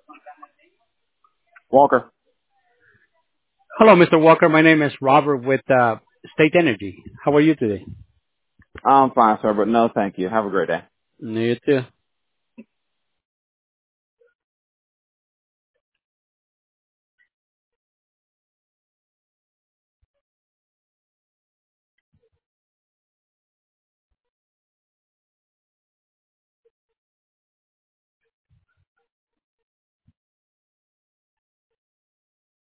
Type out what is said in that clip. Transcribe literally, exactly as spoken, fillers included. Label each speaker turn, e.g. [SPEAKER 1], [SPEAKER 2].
[SPEAKER 1] Walker.
[SPEAKER 2] Hello, Mister Walker. My name is Robert with uh, State Energy. How are you today?
[SPEAKER 1] I'm fine, sir, but no, thank you. Have a great day.
[SPEAKER 2] You too.